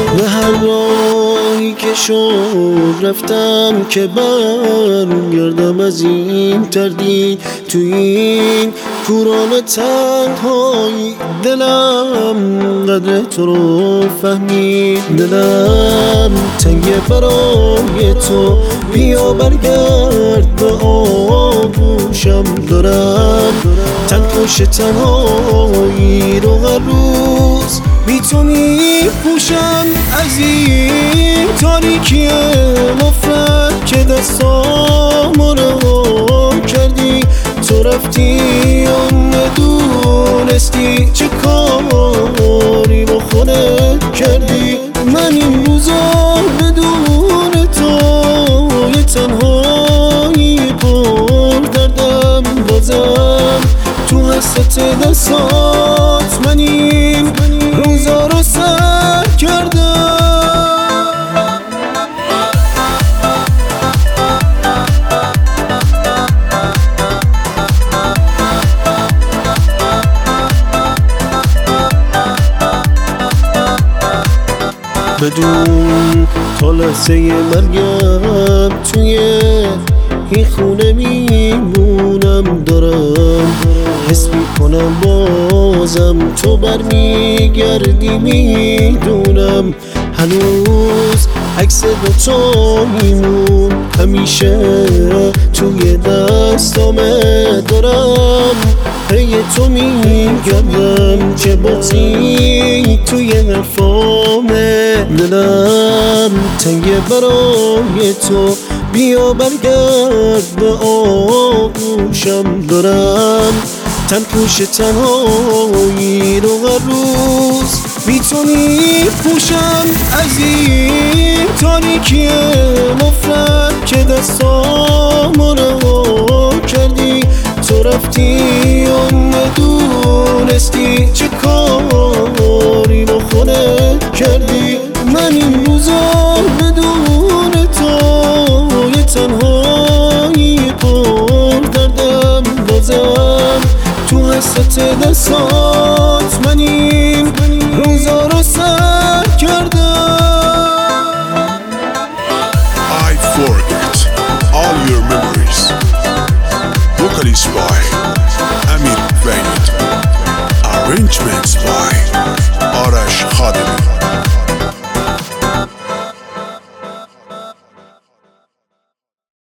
به هر راهی که شد رفتم که برگردم از این تردید. تو این کوران تنهایی دلم قدر تو رو فهمید. دلم تنگه برای تو، بیا برگرد به آغوشم. دارم تنکش تنهایی رو هر روز بی تو می پوشم. از این تاریکی نفرت که دستامو رها کردی، تو رفتی و ندونستی چه کاری با خودت کردی. من این روزا بدون تو یه تنهایی پر دردم، بازم تو حسرت دستات من این روزا رو سر کردم. بدون تا لحظه مرگم توی این خونه میمونم. دارم حس میکنم بازم تو برمیگردی، میدونم هنوز عکس دوتا میمون همیشه توی دستامه. دارم پی تو میگردم که بازی توی حرفامه. دلم تنگه برای تو، بیا برگرد به آغوشم. دارم تنکش تنهایی رو هر روز بی تو می پوشم. از این تاریکی نفرت که دستامو رها کردی، تو رفتی و ندونستی چه کاری با خودت کردی. من این روزا بدون تو یه تنهایی پر دردم، بازم تو حسرت دستات من این روزا رو سر کردم. I forget all your memories. Vocalist by Amir Vaid. Arrangements by Arash Khademi.